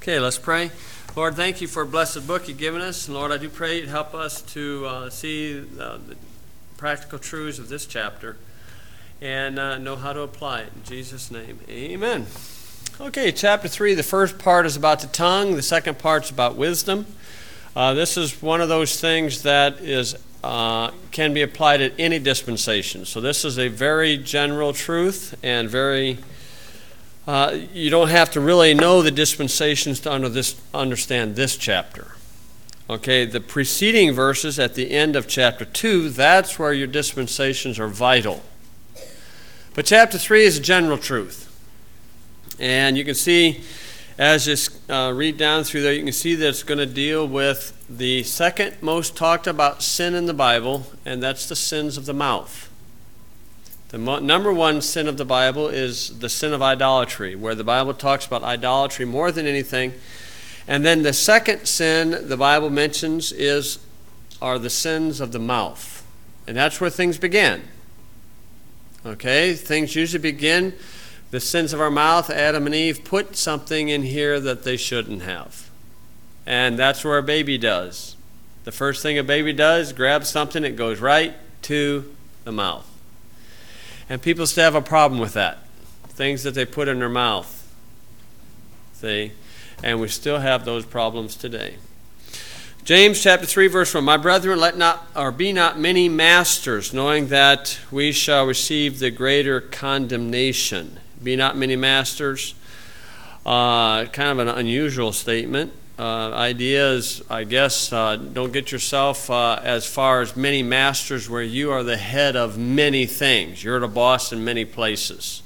Okay, let's pray. Lord, thank you for a blessed book you've given us. And Lord, I do pray you'd help us to see the practical truths of this chapter and know how to apply it. In Jesus' name, amen. Okay, chapter 3, the first part is about the tongue. The second part's about wisdom. This is one of those things that is can be applied at any dispensation. So this is a very general truth and very... you don't have to really know the dispensations to understand this chapter. Okay, the preceding verses at the end of chapter 2, that's where your dispensations are vital. But chapter 3 is a general truth. And you can see, as you read down through there, you can see that it's going to deal with the second most talked about sin in the Bible, and that's the sins of the mouth. The number one sin of the Bible is the sin of idolatry, where the Bible talks about idolatry more than anything. And then the second sin the Bible mentions are the sins of the mouth. And that's where things begin. Okay, things usually begin, the sins of our mouth. Adam and Eve put something in here that they shouldn't have. And that's where a baby does. The first thing a baby does, grabs something, it goes right to the mouth. And people still have a problem with that. Things that they put in their mouth. See? And we still have those problems today. James chapter 3, verse 1. My brethren, be not many masters, knowing that we shall receive the greater condemnation. Be not many masters. Kind of an unusual statement. Idea is, I guess, don't get yourself as far as many masters where you are the head of many things. You're the boss in many places.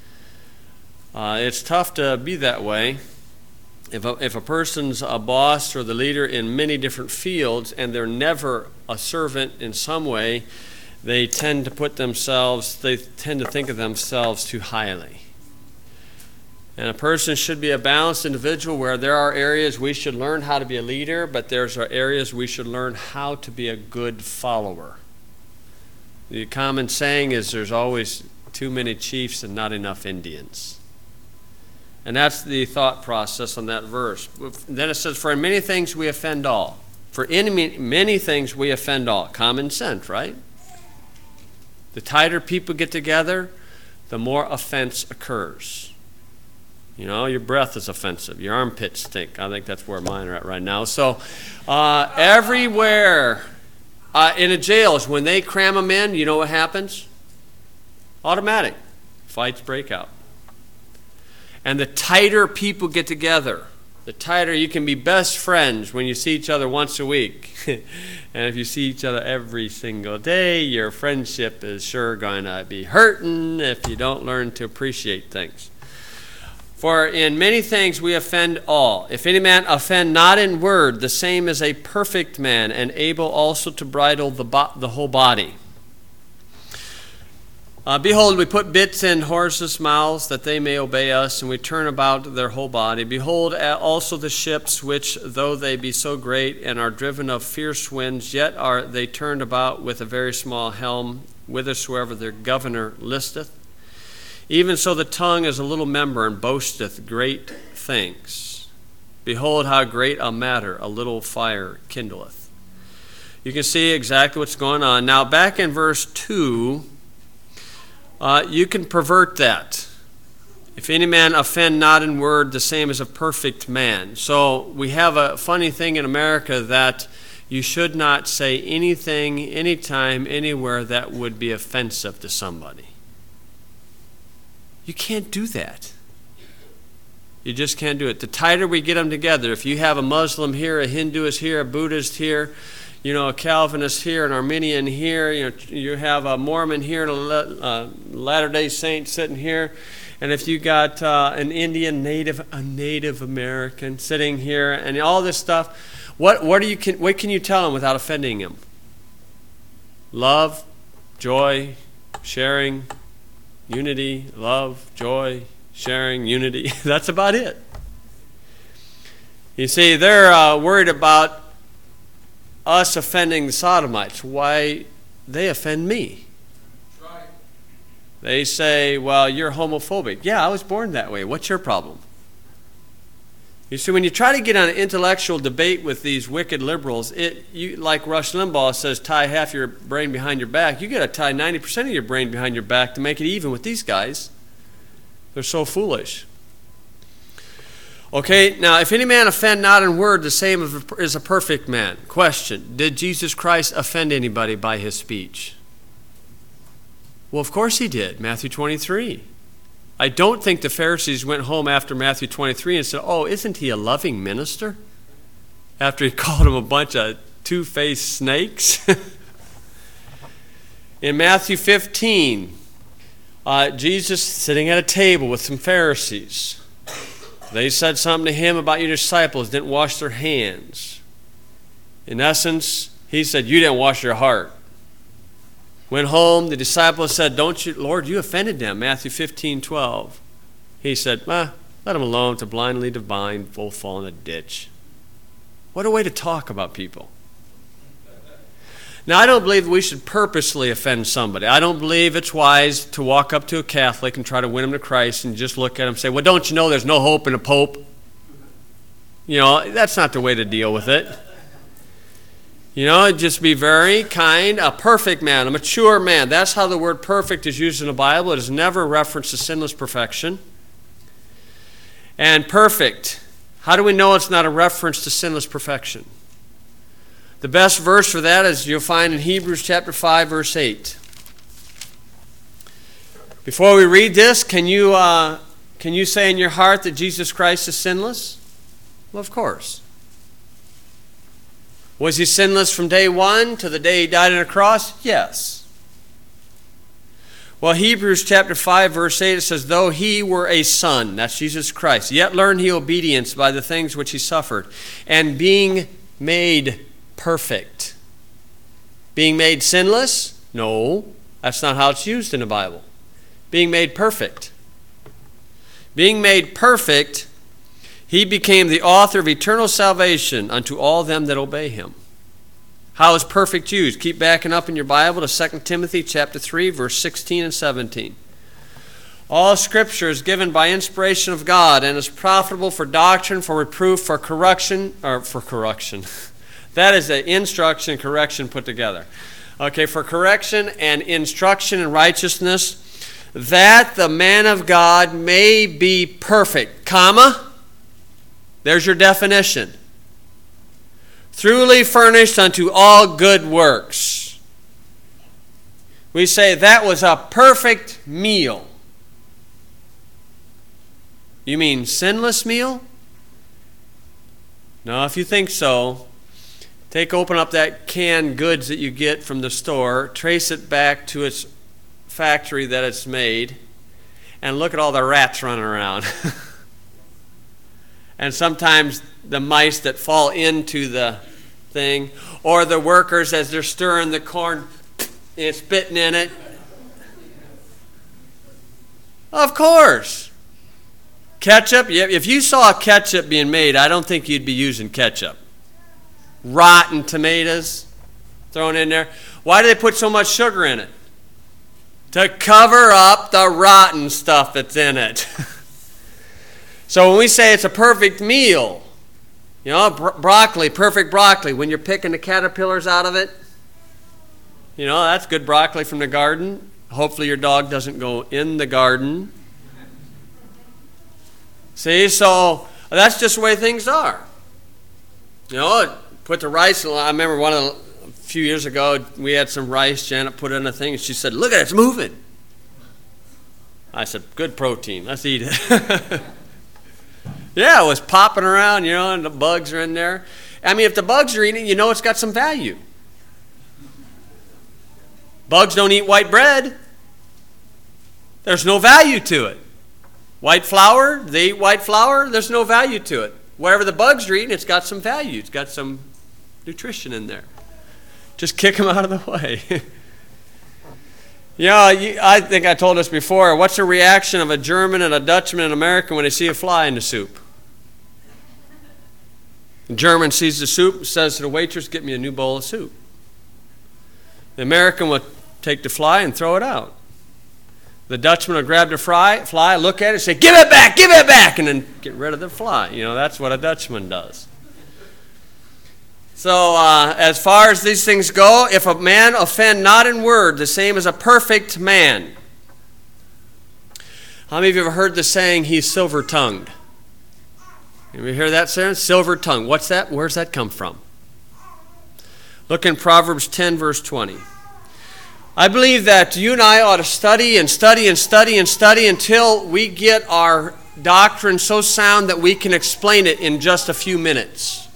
It's tough to be that way. If a person's a boss or the leader in many different fields and they're never a servant in some way, they tend to think of themselves too highly. And a person should be a balanced individual where there are areas we should learn how to be a leader, but there's areas we should learn how to be a good follower. The common saying is there's always too many chiefs and not enough Indians. And that's the thought process on that verse. Then it says, for in many things we offend all. For in many things we offend all. Common sense, right? The tighter people get together, the more offense occurs. You know, your breath is offensive. Your armpits stink. I think that's where mine are at right now. So everywhere in the jails, when they cram them in, you know what happens? Automatic. Fights break out. And the tighter people get together, the tighter you can be best friends when you see each other once a week. And if you see each other every single day, your friendship is sure going to be hurting if you don't learn to appreciate things. For in many things we offend all. If any man offend not in word, the same is a perfect man, and able also to bridle the whole body. Behold, we put bits in horses' mouths, that they may obey us, and we turn about their whole body. Behold also the ships, which, though they be so great, and are driven of fierce winds, yet are they turned about with a very small helm, whithersoever their governor listeth. Even so the tongue is a little member, and boasteth great things. Behold, how great a matter a little fire kindleth. You can see exactly what's going on. Now, back in verse 2, you can pervert that. If any man offend not in word, the same as a perfect man. So we have a funny thing in America that you should not say anything, anytime, anywhere that would be offensive to somebody. You can't do that. You just can't do it. The tighter we get them together, if you have a Muslim here, a Hinduist here, a Buddhist here, a Calvinist here, an Arminian here, you have a Mormon here, and a Latter-day Saint sitting here, and if you got an Indian a Native American sitting here, and all this stuff, what can you tell them without offending them? Love, joy, sharing, unity, love, joy, sharing, unity. That's about it. You see, they're worried about us offending the Sodomites. Why? They offend me. That's right. They say, well, you're homophobic. Yeah, I was born that way. What's your problem? You see, when you try to get on an intellectual debate with these wicked liberals, like Rush Limbaugh says, tie half your brain behind your back. You got to tie 90% of your brain behind your back to make it even with these guys. They're so foolish. Okay, now, if any man offend not in word, the same is a perfect man. Question, did Jesus Christ offend anybody by his speech? Well, of course he did, Matthew 23. I don't think the Pharisees went home after Matthew 23 and said, oh, isn't he a loving minister? After he called them a bunch of two-faced snakes. In Matthew 15, Jesus sitting at a table with some Pharisees. They said something to him about your disciples didn't wash their hands. In essence, he said, you didn't wash your heart. Went home, the disciples said, don't you, Lord, you offended them, Matthew 15:12. He said, let them alone, to blindly divine, full fall in a ditch. What a way to talk about people. Now, I don't believe we should purposely offend somebody. I don't believe it's wise to walk up to a Catholic and try to win him to Christ and just look at him and say, well, don't you know there's no hope in a pope? You know, that's not the way to deal with it. You know, just be very kind, a perfect man, a mature man. That's how the word perfect is used in the Bible. It is never a reference to sinless perfection. And perfect, how do we know it's not a reference to sinless perfection? The best verse for that is you'll find in Hebrews chapter 5, verse 8. Before we read this, can you say in your heart that Jesus Christ is sinless? Well, of course. Was he sinless from day one to the day he died on a cross? Yes. Well, Hebrews chapter 5, verse 8, it says, though he were a son, that's Jesus Christ, yet learned he obedience by the things which he suffered, and being made perfect. Being made sinless? No, that's not how it's used in the Bible. Being made perfect. Being made perfect, he became the author of eternal salvation unto all them that obey him. How is perfect used? Keep backing up in your Bible to 2 Timothy chapter 3, verse 16 and 17. All Scripture is given by inspiration of God and is profitable for doctrine, for reproof, for correction. That is an instruction and correction put together. Okay, for correction and instruction in righteousness, that the man of God may be perfect, comma, there's your definition. Truly furnished unto all good works. We say that was a perfect meal. You mean sinless meal? No, if you think so, open up that canned goods that you get from the store, trace it back to its factory that it's made, and look at all the rats running around. And sometimes the mice that fall into the thing, or the workers as they're stirring the corn and spitting in it. Of course. Ketchup, if you saw ketchup being made, I don't think you'd be using ketchup. Rotten tomatoes thrown in there. Why do they put so much sugar in it? To cover up the rotten stuff that's in it. So when we say it's a perfect meal, you know, broccoli, perfect broccoli, when you're picking the caterpillars out of it, you know, that's good broccoli from the garden. Hopefully your dog doesn't go in the garden. See, so that's just the way things are. You know, put the rice, I remember a few years ago, we had some rice, Janet put it in a thing, and she said, look at it, it's moving. I said, good protein, let's eat it. Yeah, it was popping around, you know, and the bugs are in there. I mean, if the bugs are eating it, you know it's got some value. Bugs don't eat white bread. There's no value to it. White flour, they eat white flour, there's no value to it. Whatever the bugs are eating, it's got some value. It's got some nutrition in there. Just kick them out of the way. I think I told us before, what's the reaction of a German and a Dutchman and an American when they see a fly in the soup? The German sees the soup and says to the waitress, get me a new bowl of soup. The American will take the fly and throw it out. The Dutchman will grab the fly, look at it, say, give it back, and then get rid of the fly. That's what a Dutchman does. So as far as these things go, if a man offend not in word, the same as a perfect man. How many of you have heard the saying, he's silver-tongued? You ever hear that saying? Silver-tongued. What's that? Where's that come from? Look in Proverbs 10, verse 20. I believe that you and I ought to study and study and study and study until we get our doctrine so sound that we can explain it in just a few minutes.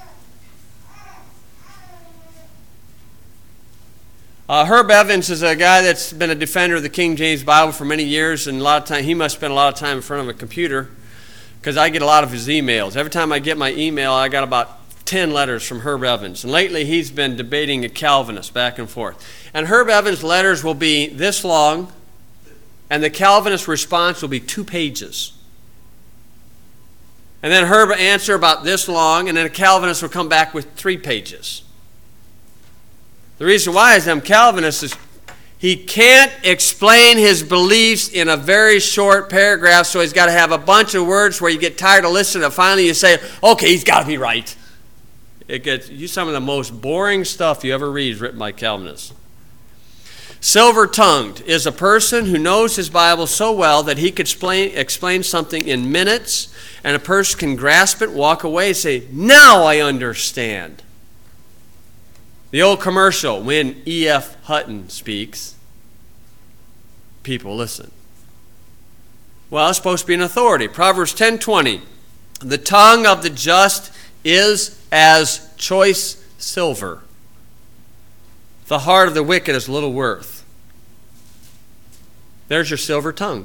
Herb Evans is a guy that's been a defender of the King James Bible for many years, and a lot of time he must spend a lot of time in front of a computer because I get a lot of his emails. Every time I get my email, I got about 10 letters from Herb Evans. And lately he's been debating a Calvinist back and forth. And Herb Evans' letters will be this long, and the Calvinist response will be 2 pages. And then Herb will answer about this long, and then a Calvinist will come back with 3 pages. The reason why is them Calvinists is he can't explain his beliefs in a very short paragraph, so he's got to have a bunch of words where you get tired of listening, and finally you say, okay, he's got to be right. It gets you some of the most boring stuff you ever read is written by Calvinists. Silver-tongued is a person who knows his Bible so well that he could explain something in minutes, and a person can grasp it, walk away, and say, now I understand. The old commercial, when E.F. Hutton speaks, people listen. Well, it's supposed to be an authority. Proverbs 10:20, the tongue of the just is as choice silver. The heart of the wicked is little worth. There's your silver tongue.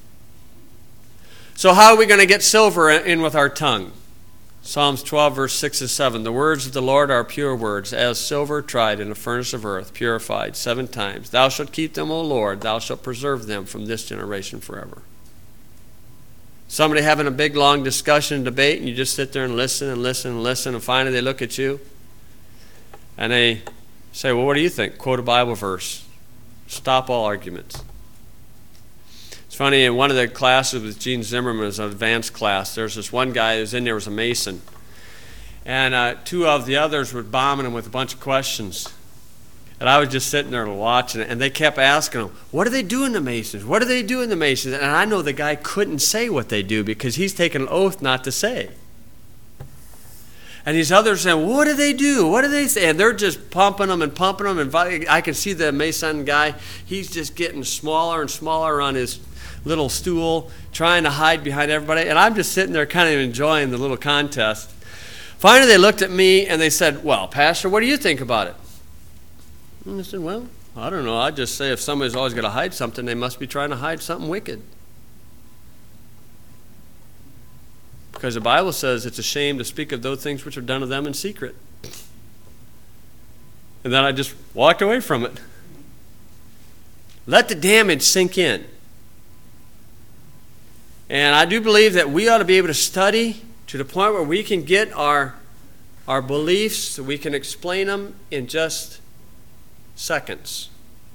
So how are we going to get silver in with our tongue? Psalms 12, verse 6 and 7. The words of the Lord are pure words, as silver tried in a furnace of earth, purified 7 times. Thou shalt keep them, O Lord. Thou shalt preserve them from this generation forever. Somebody having a big, long discussion and debate, and you just sit there and listen and listen and listen, and finally they look at you, and they say, well, what do you think? Quote a Bible verse. Stop all arguments. It's funny, in one of the classes with Gene Zimmerman, it was an advanced class, there's this one guy who was in there, was a Mason. And 2 of the others were bombing him with a bunch of questions. And I was just sitting there watching it, and they kept asking him, what do they do in the Masons? What do they do in the Masons? And I know the guy couldn't say what they do because he's taken an oath not to say. And these others saying, what do they do? What do they say? And they're just pumping them. And I can see the Mason guy, he's just getting smaller and smaller on his little stool, trying to hide behind everybody. And I'm just sitting there kind of enjoying the little contest. Finally, they looked at me and they said, well, Pastor, what do you think about it? And I said, well, I don't know. I just say if somebody's always going to hide something, they must be trying to hide something wicked. Because the Bible says it's a shame to speak of those things which are done to them in secret. And then I just walked away from it. Let the damage sink in. And I do believe that we ought to be able to study to the point where we can get our beliefs, so we can explain them in just seconds.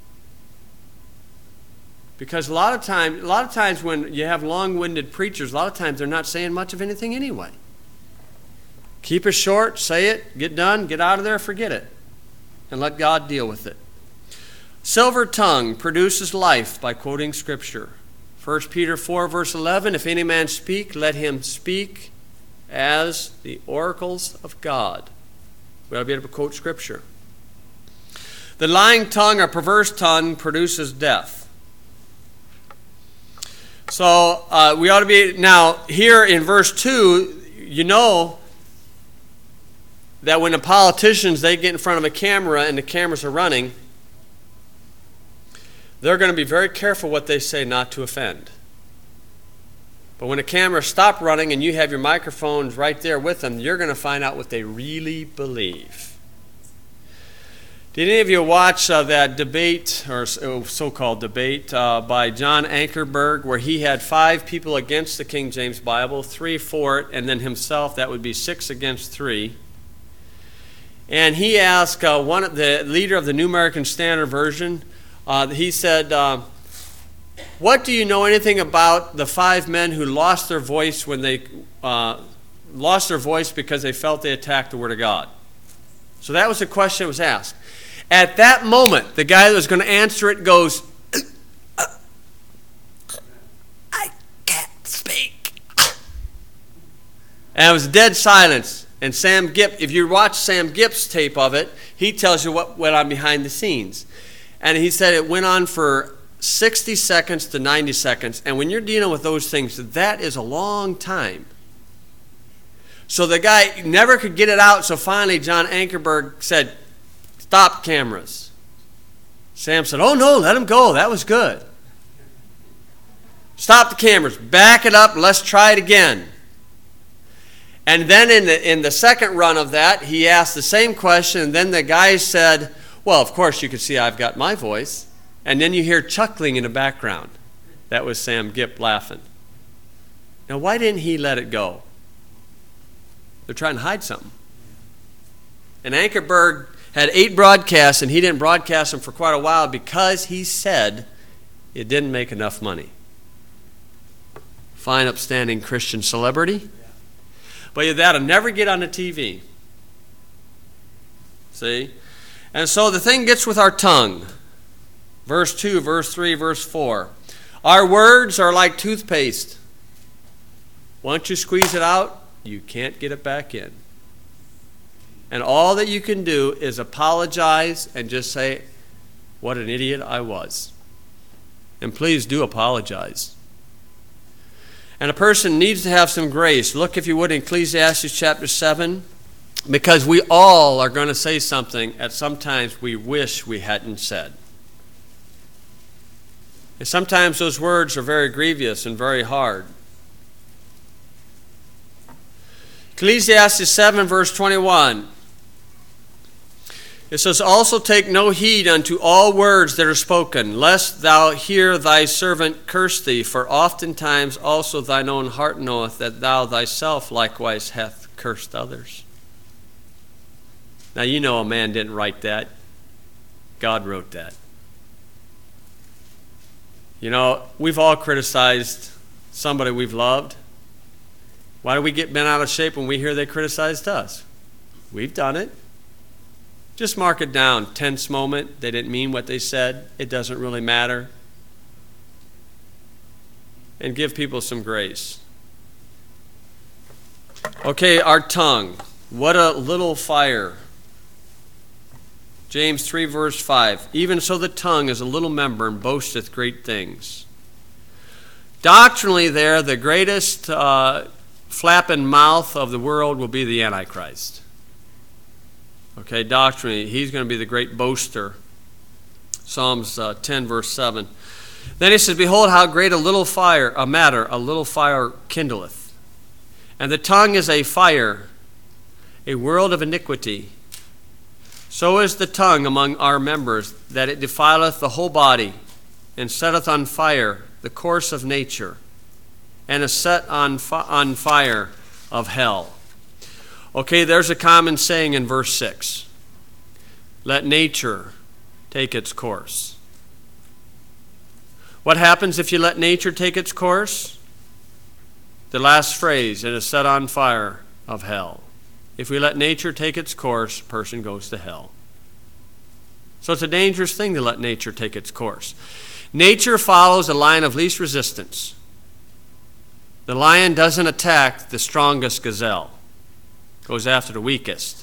Because a lot of times when you have long-winded preachers, a lot of times they're not saying much of anything anyway. Keep it short, say it, get done, get out of there, forget it, and let God deal with it. Silver tongue produces life by quoting Scripture. 1 Peter 4, verse 11, if any man speak, let him speak as the oracles of God. We ought to be able to quote Scripture. The lying tongue or perverse tongue produces death. So we ought to be, now here in verse 2, you know that when the politicians, they get in front of a camera and the cameras are running, they're going to be very careful what they say not to offend. But when the cameras stop running and you have your microphones right there with them, you're going to find out what they really believe. Did any of you watch that debate, or so-called debate, by John Ankerberg, where he had 5 people against the King James Bible, 3 for it, and then himself, that would be 6 against 3. And he asked the leader of the New American Standard Version, he said, what do you know anything about the 5 men who lost their voice when they lost their voice because they felt they attacked the Word of God? So that was the question that was asked. At that moment, the guy that was going to answer it goes, I can't speak. And it was dead silence. And Sam Gipp, if you watch Sam Gipp's tape of it, he tells you what went on behind the scenes. And he said it went on for 60 seconds to 90 seconds. And when you're dealing with those things, that is a long time. So the guy never could get it out. So finally, John Ankerberg said, stop cameras. Sam said, oh no, let him go. That was good. Stop the cameras. Back it up. Let's try it again. And then in the second run of that, he asked the same question. And then the guy said, well, of course, you can see I've got my voice. And then you hear chuckling in the background. That was Sam Gipp laughing. Now, why didn't he let it go? They're trying to hide something. And Ankerberg had 8 broadcasts, and he didn't broadcast them for quite a while because he said it didn't make enough money. Fine, upstanding Christian celebrity. But that'll never get on the TV. See? And so the thing gets with our tongue. Verse 2, verse 3, verse 4. Our words are like toothpaste. Once you squeeze it out, you can't get it back in. And all that you can do is apologize and just say, what an idiot I was. And please do apologize. And a person needs to have some grace. Look, if you would, in Ecclesiastes chapter 7, because we all are going to say something at sometimes we wish we hadn't said. And sometimes those words are very grievous and very hard. Ecclesiastes 7, verse 21. It says, also take no heed unto all words that are spoken, lest thou hear thy servant curse thee, for oftentimes also thine own heart knoweth that thou thyself likewise hath cursed others. Now you know a man didn't write that. God wrote that. You know, we've all criticized somebody we've loved. Why do we get bent out of shape when we hear they criticized us? We've done it. Just mark it down. Tense moment. They didn't mean what they said. It doesn't really matter. And give people some grace. Okay, our tongue. What a little fire. James 3, verse 5. Even so the tongue is a little member and boasteth great things. Doctrinally there, the greatest flapping mouth of the world will be the Antichrist. Okay, doctrinally, he's going to be the great boaster. Psalms 10, verse 7. Then he says, behold, how great a little fire kindleth. And the tongue is a fire, a world of iniquity. So is the tongue among our members, that it defileth the whole body, and setteth on fire the course of nature, and is set on fire of hell. Okay, there's a common saying in verse 6. Let nature take its course. What happens if you let nature take its course? The last phrase, it is set on fire of hell. If we let nature take its course, a person goes to hell. So it's a dangerous thing to let nature take its course. Nature follows a line of least resistance. The lion doesn't attack the strongest gazelle. Goes after the weakest.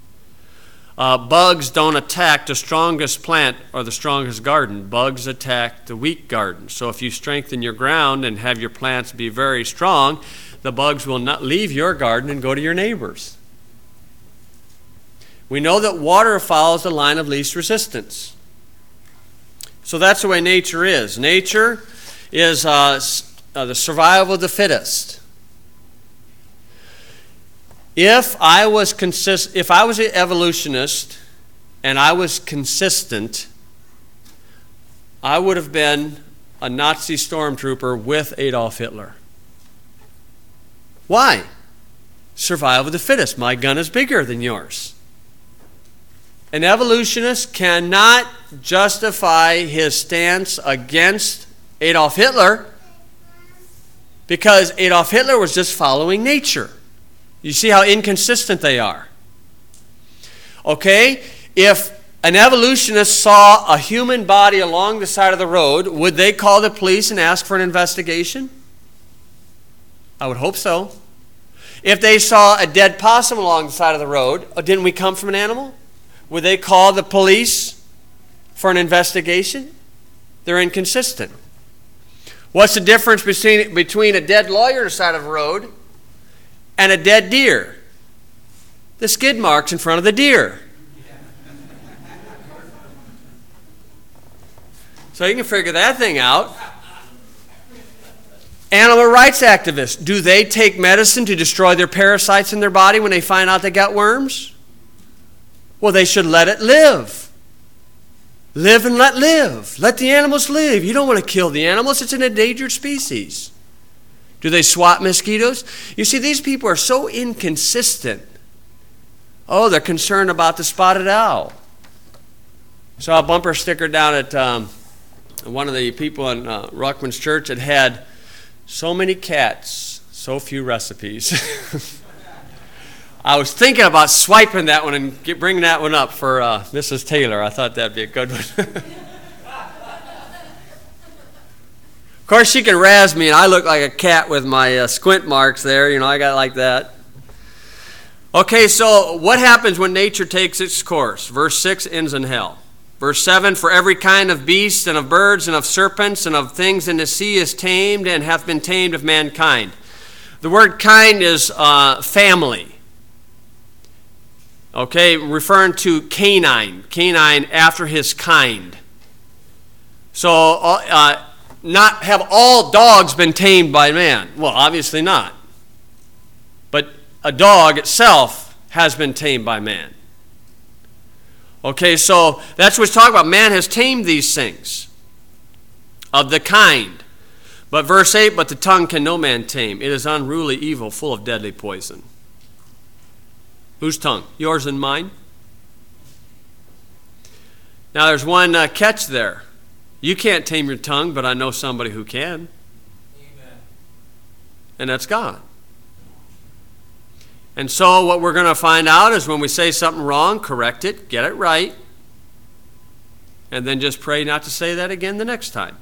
Bugs don't attack the strongest plant or the strongest garden. Bugs attack the weak garden. So if you strengthen your ground and have your plants be very strong, the bugs will not leave your garden and go to your neighbor's. We know that water follows the line of least resistance. So that's the way nature is. Nature is the survival of the fittest. If I was an evolutionist and I was consistent, I would have been a Nazi stormtrooper with Adolf Hitler. Why? Survival of the fittest. My gun is bigger than yours. An evolutionist cannot justify his stance against Adolf Hitler, because Adolf Hitler was just following nature. You see how inconsistent they are. Okay, if an evolutionist saw a human body along the side of the road, would they call the police and ask for an investigation? I would hope so. If they saw a dead possum along the side of the road, didn't we come from an animal? Would they call the police for an investigation? They're inconsistent. What's the difference between a dead lawyer on the side of the road and a dead deer? The skid marks in front of the deer. So you can figure that thing out. Animal rights activists, do they take medicine to destroy their parasites in their body when they find out they got worms? Well, they should let it live. Live and let live. Let the animals live. You don't want to kill the animals. It's an endangered species. Do they swat mosquitoes? You see, these people are so inconsistent. Oh, they're concerned about the spotted owl. Saw a bumper sticker down at one of the people in Ruckman's church that had so many cats, so few recipes. I was thinking about swiping that one and bringing that one up for Mrs. Taylor. I thought that'd be a good one. Of course, she can razz me, and I look like a cat with my squint marks there. You know, I got like that. Okay, so what happens when nature takes its course? Verse 6 ends in hell. Verse 7, for every kind of beast and of birds and of serpents and of things in the sea is tamed and hath been tamed of mankind. The word kind is family. Okay, referring to canine. Canine after his kind. So, not have all dogs been tamed by man? Well, obviously not. But a dog itself has been tamed by man. Okay, so that's what it's talking about. Man has tamed these things of the kind. But verse 8, but the tongue can no man tame. It is unruly evil, full of deadly poison. Whose tongue? Yours and mine? Now there's one catch there. You can't tame your tongue, but I know somebody who can. Amen. And that's God. And so what we're going to find out is when we say something wrong, correct it, get it right, and then just pray not to say that again the next time.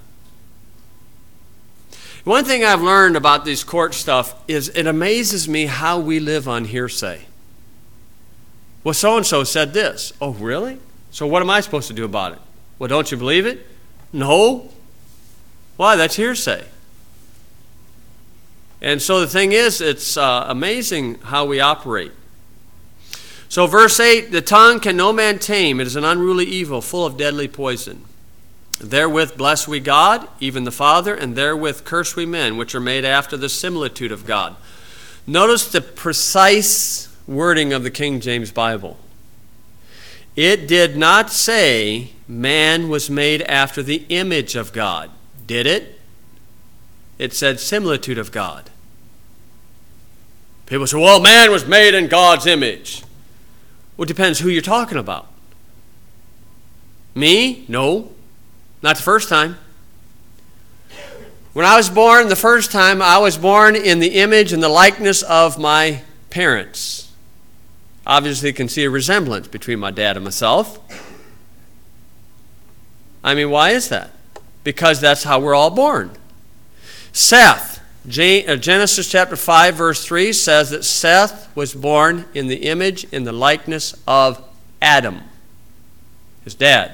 One thing I've learned about this court stuff is it amazes me how we live on hearsay. Well, so-and-so said this. Oh, really? So what am I supposed to do about it? Well, don't you believe it? No. Why? That's hearsay. And so the thing is, it's amazing how we operate. So verse 8, the tongue can no man tame. It is an unruly evil, full of deadly poison. Therewith bless we God, even the Father, and therewith curse we men, which are made after the similitude of God. Notice the precise wording of the King James Bible. It did not say man was made after the image of God. Did it? It said similitude of God. People say, well, man was made in God's image. Well, it depends who you're talking about. Me? No. Not the first time. When I was born the first time, I was born in the image and the likeness of my parents. Obviously, you can see a resemblance between my dad and myself. I mean, why is that? Because that's how we're all born. Seth, Genesis chapter 5, verse 3 says that Seth was born in the image, in the likeness of Adam, his dad.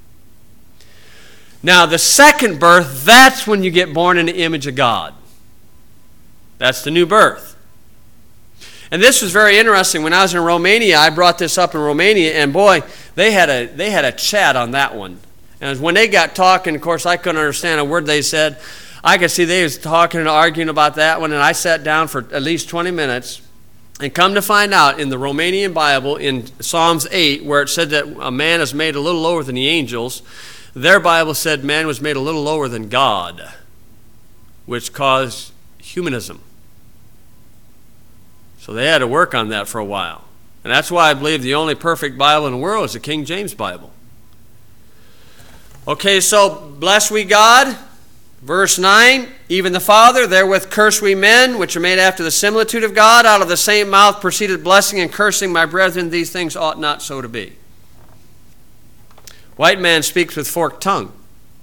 Now, the second birth, that's when you get born in the image of God. That's the new birth. And this was very interesting. When I was in Romania, I brought this up in Romania, and boy, they had a chat on that one. And when they got talking, of course, I couldn't understand a word they said. I could see they was talking and arguing about that one, and I sat down for at least 20 minutes. And come to find out, in the Romanian Bible, in Psalms 8, where it said that a man is made a little lower than the angels, their Bible said man was made a little lower than God, which caused humanism. So they had to work on that for a while. And that's why I believe the only perfect Bible in the world is the King James Bible. Okay, so bless we God. Verse 9, even the Father, therewith curse we men, which are made after the similitude of God. Out of the same mouth proceeded blessing and cursing. My brethren, these things ought not so to be. White man speaks with forked tongue.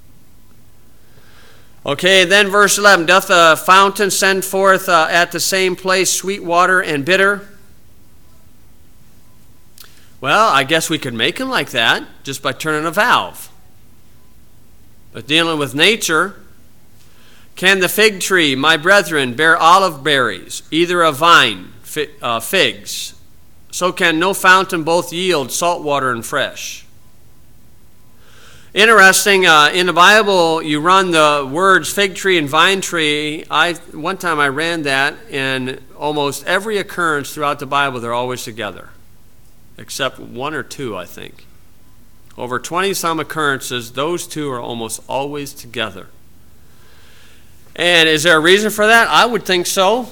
Okay, then verse 11, doth a fountain send forth at the same place sweet water and bitter? Well, I guess we could make them like that just by turning a valve. But dealing with nature, can the fig tree, my brethren, bear olive berries, either a vine, figs? So can no fountain both yield salt water and fresh. Interesting, in the Bible, you run the words fig tree and vine tree. One time I ran that, and almost every occurrence throughout the Bible, they're always together, except one or two, I think. Over 20-some occurrences, those two are almost always together. And is there a reason for that? I would think so.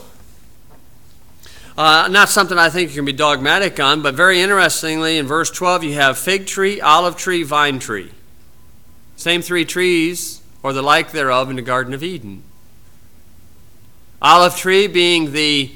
Not something I think you can be dogmatic on, but very interestingly, in verse 12, you have fig tree, olive tree, vine tree. Same three trees, or the like thereof, in the Garden of Eden. Olive tree being the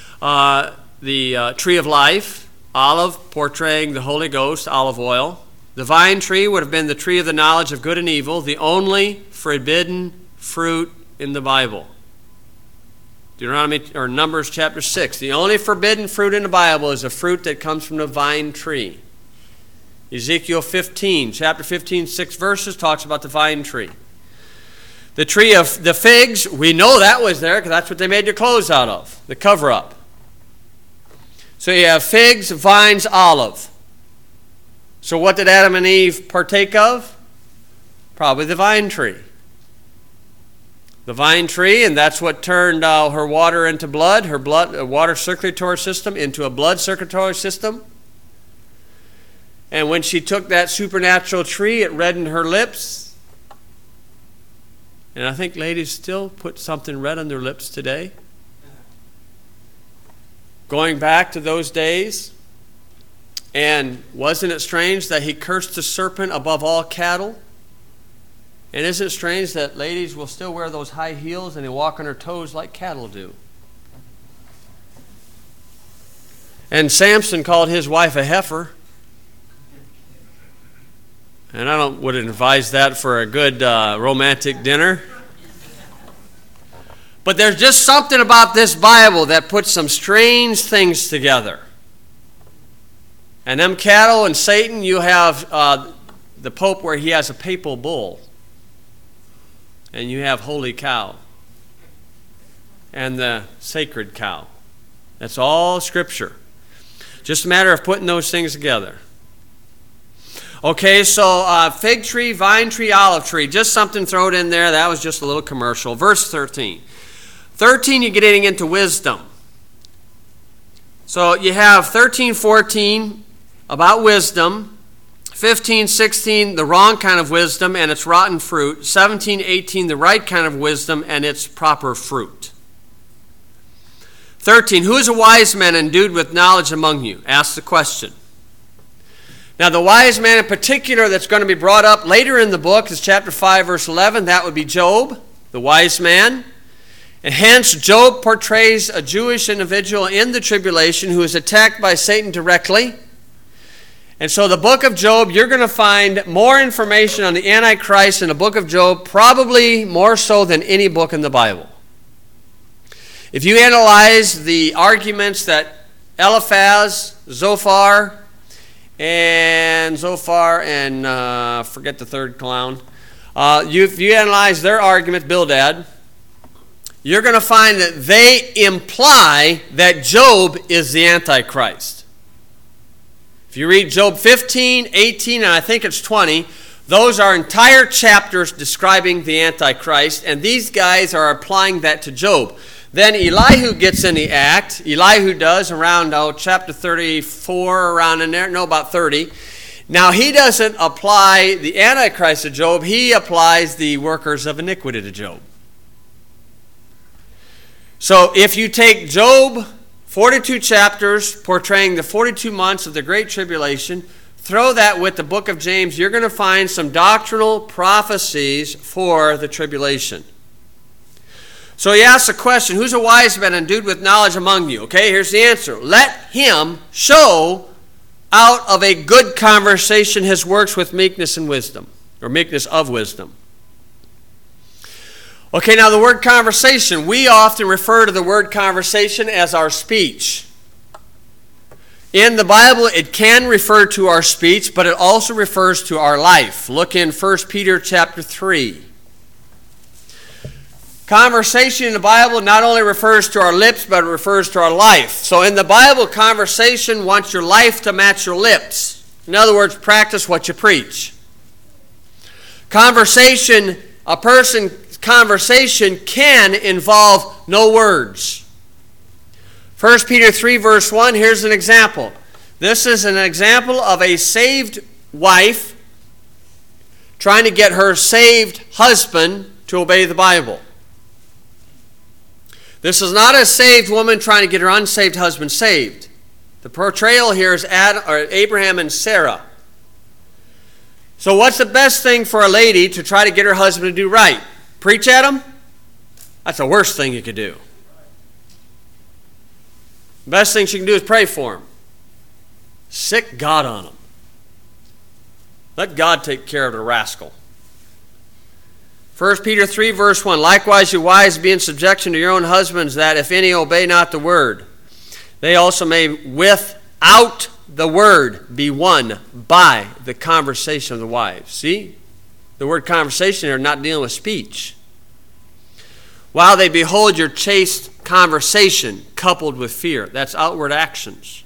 tree of life, olive portraying the Holy Ghost, olive oil. The vine tree would have been the tree of the knowledge of good and evil, the only forbidden fruit in the Bible. Deuteronomy or Numbers chapter 6. The only forbidden fruit in the Bible is a fruit that comes from the vine tree. Ezekiel 15, chapter 15, 6 verses, talks about the vine tree. The tree of the figs, we know that was there because that's what they made their clothes out of, the cover-up. So you have figs, vines, olive. So what did Adam and Eve partake of? Probably the vine tree. The vine tree, and that's what turned her water into blood, her water circulatory system into a blood circulatory system. And when she took that supernatural tree, it reddened her lips. And I think ladies still put something red on their lips today. Going back to those days, and wasn't it strange that he cursed the serpent above all cattle? And isn't it strange that ladies will still wear those high heels and they walk on their toes like cattle do? And Samson called his wife a heifer. And I wouldn't advise that for a good romantic dinner. But there's just something about this Bible that puts some strange things together. And them cattle and Satan, you have the Pope where he has a papal bull. And you have holy cow. And the sacred cow. That's all Scripture. Just a matter of putting those things together. Okay, so fig tree, vine tree, olive tree. Just something thrown in there. That was just a little commercial. Verse 13. 13, you're getting into wisdom. So you have 13, 14 about wisdom. 15, 16, the wrong kind of wisdom and its rotten fruit. 17, 18, the right kind of wisdom and its proper fruit. 13, who is a wise man endued with knowledge among you? Ask the question. Now the wise man in particular that's going to be brought up later in the book is chapter 5, verse 11. That would be Job, the wise man. And hence Job portrays a Jewish individual in the tribulation who is attacked by Satan directly. And so the book of Job, you're going to find more information on the Antichrist in the book of Job, probably more so than any book in the Bible. If you analyze the arguments that Eliphaz, Zophar, and forget the third clown, if you analyze their argument, Bildad, you're going to find that they imply that Job is the Antichrist. If you read Job 15, 18, and I think it's 20, those are entire chapters describing the Antichrist, and these guys are applying that to Job. Then Elihu gets in the act. Elihu does around chapter 34, around in there, about 30. Now he doesn't apply the Antichrist to Job, he applies the workers of iniquity to Job. So if you take Job, 42 chapters portraying the 42 months of the Great Tribulation, throw that with the book of James, you're going to find some doctrinal prophecies for the tribulation. So he asks a question, who's a wise man endued with knowledge among you? Okay, here's the answer. Let him show out of a good conversation his works with meekness and wisdom, or meekness of wisdom. Okay, now the word conversation, we often refer to the word conversation as our speech. In the Bible, it can refer to our speech, but it also refers to our life. Look in 1 Peter chapter 3. Conversation in the Bible not only refers to our lips, but it refers to our life. So in the Bible, conversation wants your life to match your lips. In other words, practice what you preach. Conversation, a person's conversation can involve no words. 1 Peter 3 verse 1, here's an example. This is an example of a saved wife trying to get her saved husband to obey the Bible. This is not a saved woman trying to get her unsaved husband saved. The portrayal here is Abraham and Sarah. So what's the best thing for a lady to try to get her husband to do right? Preach at him? That's the worst thing you could do. The best thing she can do is pray for him. Sick God on him. Let God take care of the rascal. 1 Peter 3 verse 1, likewise you wives be in subjection to your own husbands, that if any obey not the word, they also may without the word be won by the conversation of the wives. See? The word conversation here, not dealing with speech. While they behold your chaste conversation coupled with fear. That's outward actions.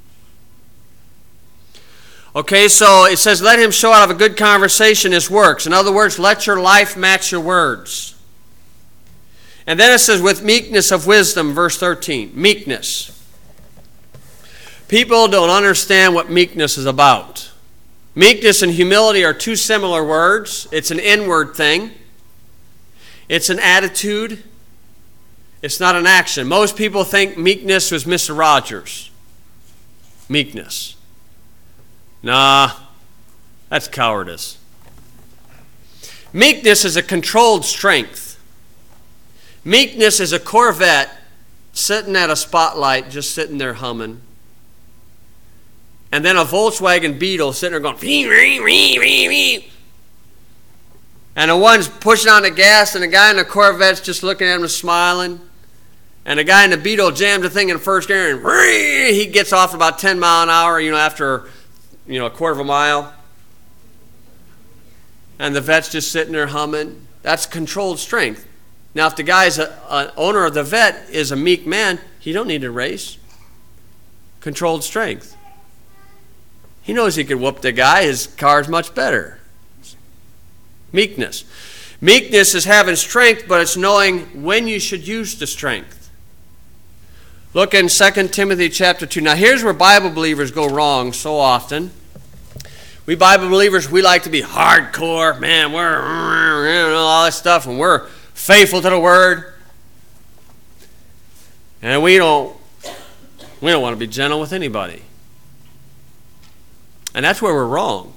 Okay, so it says, let him show out of a good conversation his works. In other words, let your life match your words. And then it says, with meekness of wisdom, verse 13. Meekness. People don't understand what meekness is about. Meekness and humility are two similar words. It's an inward thing. It's an attitude. It's not an action. Most people think meekness was Mr. Rogers. Meekness. Nah, that's cowardice. Meekness is a controlled strength. Meekness is a Corvette sitting at a spotlight, just sitting there humming. And then a Volkswagen Beetle sitting there going, wee, wee, wee, wee, wee. And the one's pushing on the gas, and the guy in the Corvette's just looking at him and smiling. And the guy in the Beetle jammed the thing in first gear, and wee, he gets off about 10 miles an hour, after a quarter of a mile. And the vet's just sitting there humming. That's controlled strength. Now, if the guy's an owner of the vet is a meek man, he don't need to race. Controlled strength. He knows he could whoop the guy. His car's much better. Meekness. Meekness is having strength, but it's knowing when you should use the strength. Look in 2 Timothy chapter 2. Now, here's where Bible believers go wrong so often. We Bible believers, we like to be hardcore. Man, we're all this stuff, and we're faithful to the Word. And we don't want to be gentle with anybody. And that's where we're wrong.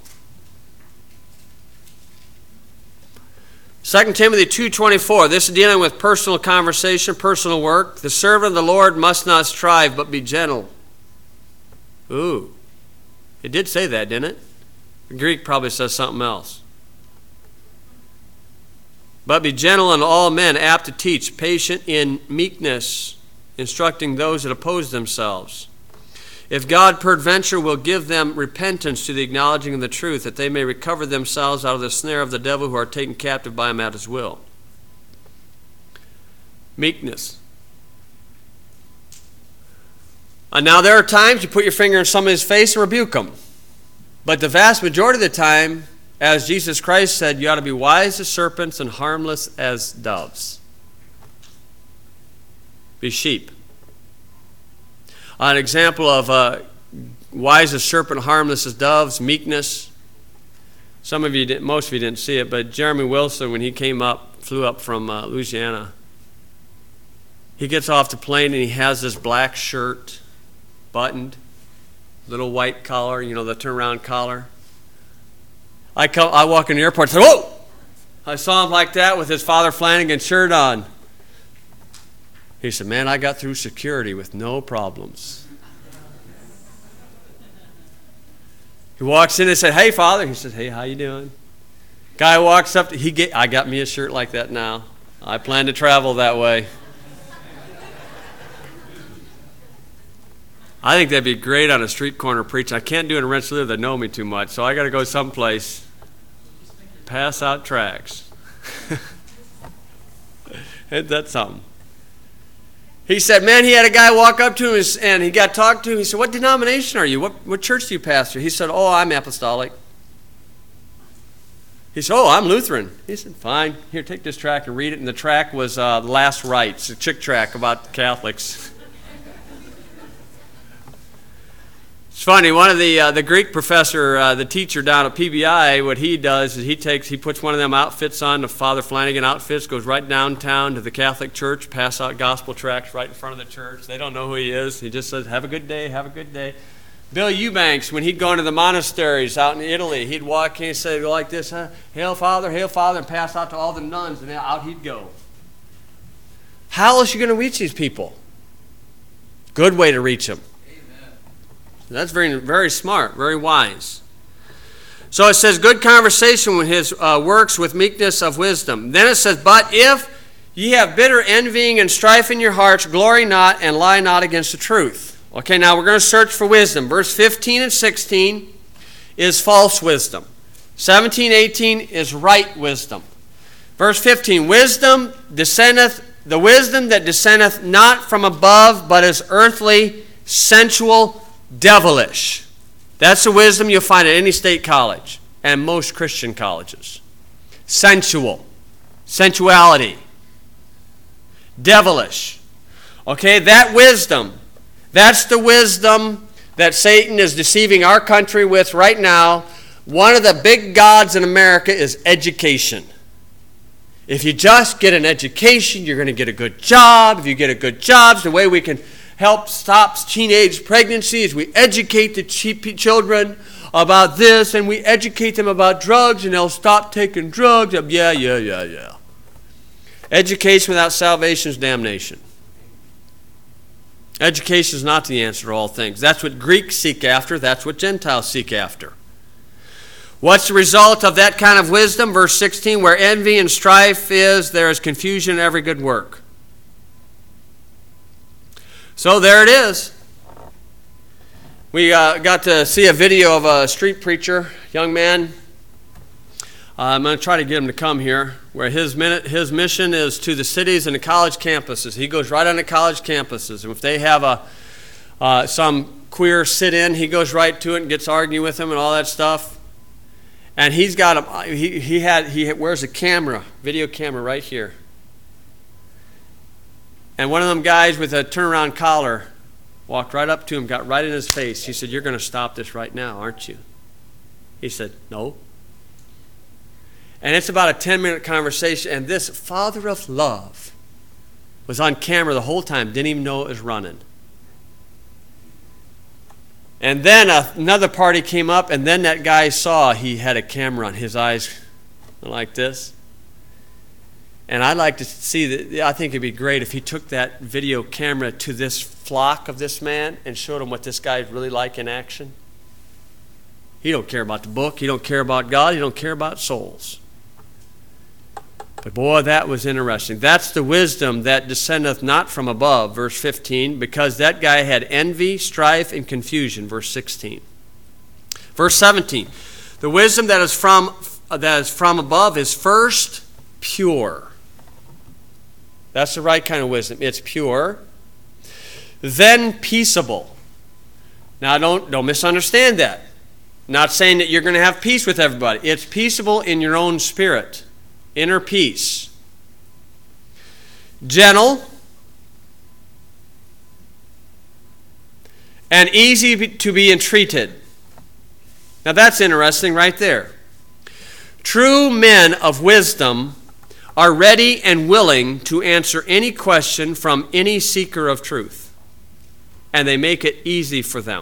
2 Timothy 2:24, this is dealing with personal conversation, personal work. The servant of the Lord must not strive, but be gentle. Ooh, it did say that, didn't it? The Greek probably says something else. But be gentle unto all men, apt to teach, patient in meekness, instructing those that oppose themselves. If God peradventure will give them repentance to the acknowledging of the truth, that they may recover themselves out of the snare of the devil, who are taken captive by him at his will. Meekness. And now there are times you put your finger in somebody's face and rebuke them. But the vast majority of the time, as Jesus Christ said, you ought to be wise as serpents and harmless as doves. Be sheep. An example of wise as serpent, harmless as doves, meekness. Most of you didn't see it, but Jeremy Wilson, when he flew up from Louisiana, he gets off the plane and he has this black shirt, buttoned, little white collar, the turnaround collar. I walk in the airport and say, whoa! I saw him like that with his Father Flanagan shirt on. He said, man, I got through security with no problems. He walks in and said, hey, Father. He said, hey, how you doing? Guy walks up. I got me a shirt like that now. I plan to travel that way. I think that'd be great on a street corner preaching. I can't do it in Rensselaer. They know me too much, so I got to go someplace, pass out tracts. Isn't that something? He said, man, he had a guy walk up to him and he got talked to him. He said, what denomination are you? What church do you pastor? He said, oh, I'm apostolic. He said, oh, I'm Lutheran. He said, fine. Here, take this tract and read it. And the tract was The Last Rites, a chick tract about Catholics. It's funny, one of the Greek professor, the teacher down at PBI, what he does is he puts one of them outfits on, the Father Flanagan outfits, goes right downtown to the Catholic church, pass out gospel tracts right in front of the church. They don't know who he is. He just says, have a good day, have a good day. Bill Eubanks, when he'd go into the monasteries out in Italy, he'd walk in and say like this, Hail Father, and pass out to all the nuns, and out he'd go. How else are you going to reach these people? Good way to reach them. That's very, very smart, very wise. So it says, good conversation with his works with meekness of wisdom. Then it says, but if ye have bitter envying and strife in your hearts, glory not and lie not against the truth. Okay, now we're going to search for wisdom. Verse 15 and 16 is false wisdom. 17, 18 is right wisdom. Verse 15, the wisdom that descendeth not from above, but is earthly, sensual, devilish. That's the wisdom you'll find at any state college and most Christian colleges. Sensual. Sensuality. Devilish. Okay, that wisdom, that's the wisdom that Satan is deceiving our country with right now. One of the big gods in America is education. If you just get an education, you're going to get a good job. If you get a good job, it's the way we can help stop teenage pregnancies. We educate the children about this, and we educate them about drugs, and they'll stop taking drugs. Yeah. Education without salvation is damnation. Education is not the answer to all things. That's what Greeks seek after. That's what Gentiles seek after. What's the result of that kind of wisdom? Verse 16, where envy and strife is, there is confusion in every good work. So there it is. We got to see a video of a street preacher, young man. I'm going to try to get him to come here, where his mission is to the cities and the college campuses. He goes right on the college campuses, and if they have some queer sit-in, he goes right to it and gets arguing with them and all that stuff. And he's got he wears a camera, video camera right here. And one of them guys with a turnaround collar walked right up to him, got right in his face. He said, "You're going to stop this right now, aren't you?" He said, "No." And it's about a 10-minute conversation, and this father of love was on camera the whole time, didn't even know it was running. And then another party came up, and then that guy saw he had a camera on. His eyes were like this. And I'd like to see that. I think it'd be great if he took that video camera to this flock of this man and showed him what this guy's really like in action. He don't care about the book. He don't care about God. He don't care about souls. But boy, that was interesting. That's the wisdom that descendeth not from above, verse 15, because that guy had envy, strife, and confusion, verse 16. Verse 17, the wisdom that is from above is first pure. That's the right kind of wisdom. It's pure. Then peaceable. Now don't misunderstand that. Not saying that you're going to have peace with everybody. It's peaceable in your own spirit. Inner peace. Gentle. And easy to be entreated. Now that's interesting right there. True men of wisdom are ready and willing to answer any question from any seeker of truth. And they make it easy for them.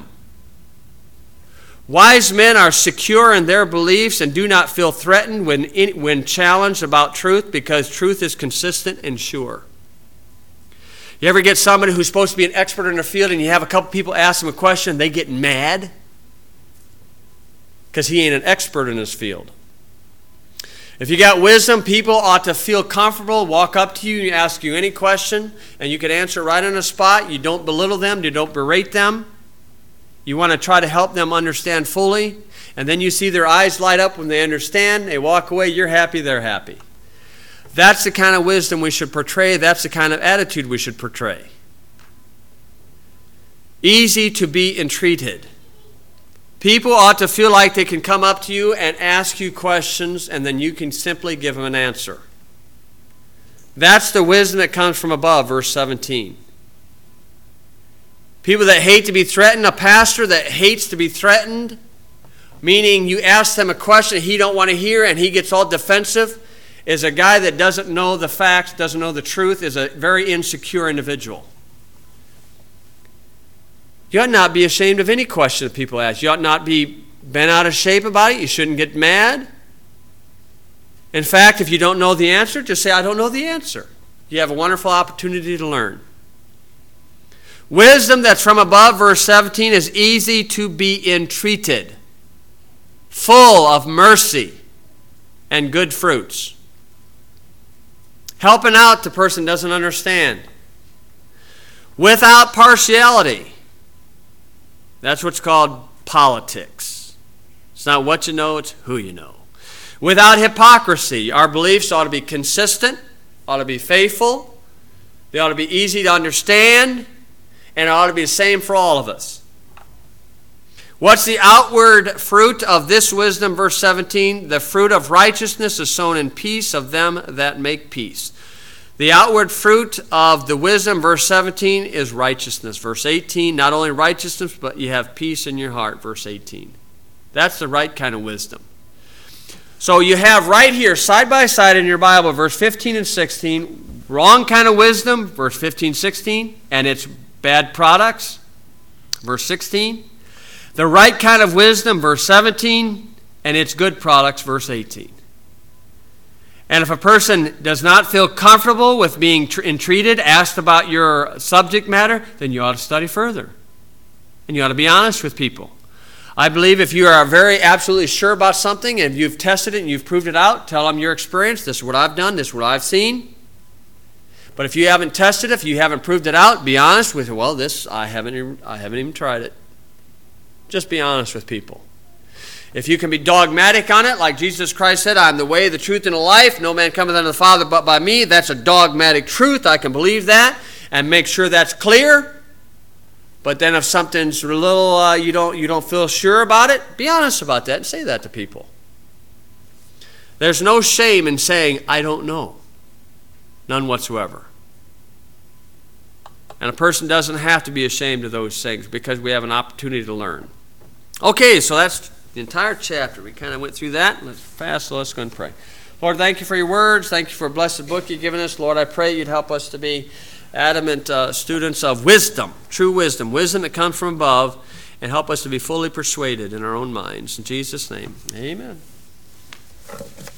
Wise men are secure in their beliefs and do not feel threatened when challenged about truth, because truth is consistent and sure. You ever get somebody who's supposed to be an expert in their field and you have a couple people ask them a question and they get mad? Because he ain't an expert in his field. If you got wisdom, people ought to feel comfortable, walk up to you, and ask you any question, and you can answer right on the spot. You don't belittle them. You don't berate them. You want to try to help them understand fully. And then you see their eyes light up when they understand. They walk away. You're happy. They're happy. That's the kind of wisdom we should portray. That's the kind of attitude we should portray. Easy to be entreated. People ought to feel like they can come up to you and ask you questions, and then you can simply give them an answer. That's the wisdom that comes from above, verse 17. People that hate to be threatened, a pastor that hates to be threatened, meaning you ask them a question he don't want to hear and he gets all defensive, is a guy that doesn't know the facts, doesn't know the truth, is a very insecure individual. You ought not be ashamed of any question that people ask. You ought not be bent out of shape about it. You shouldn't get mad. In fact, if you don't know the answer, just say, I don't know the answer. You have a wonderful opportunity to learn. Wisdom that's from above, verse 17, is easy to be entreated, full of mercy and good fruits. Helping out the person doesn't understand. Without partiality. That's what's called politics. It's not what you know, it's who you know. Without hypocrisy. Our beliefs ought to be consistent, ought to be faithful, they ought to be easy to understand, and it ought to be the same for all of us. What's the outward fruit of this wisdom? Verse 17, the fruit of righteousness is sown in peace of them that make peace. The outward fruit of the wisdom, verse 17, is righteousness. Verse 18, not only righteousness, but you have peace in your heart, verse 18. That's the right kind of wisdom. So you have right here, side by side in your Bible, verse 15 and 16, wrong kind of wisdom, verse 15, 16, and its bad products, verse 16. The right kind of wisdom, verse 17, and its good products, verse 18. And if a person does not feel comfortable with being entreated, asked about your subject matter, then you ought to study further. And you ought to be honest with people. I believe if you are very absolutely sure about something and you've tested it and you've proved it out, tell them your experience. This is what I've done. This is what I've seen. But if you haven't tested it, if you haven't proved it out, be honest with, well, this I haven't even tried it. Just be honest with people. If you can be dogmatic on it, like Jesus Christ said, I'm the way, the truth, and the life. No man cometh unto the Father but by me. That's a dogmatic truth. I can believe that and make sure that's clear. But then if something's a little, you don't feel sure about it, be honest about that and say that to people. There's no shame in saying, I don't know. None whatsoever. And a person doesn't have to be ashamed of those things because we have an opportunity to learn. Okay, so that's the entire chapter. We kind of went through that. Let's fast, so let's go and pray. Lord, thank you for your words. Thank you for a blessed book you've given us. Lord, I pray you'd help us to be adamant students of wisdom, true wisdom, wisdom that comes from above, and help us to be fully persuaded in our own minds. In Jesus' name, amen.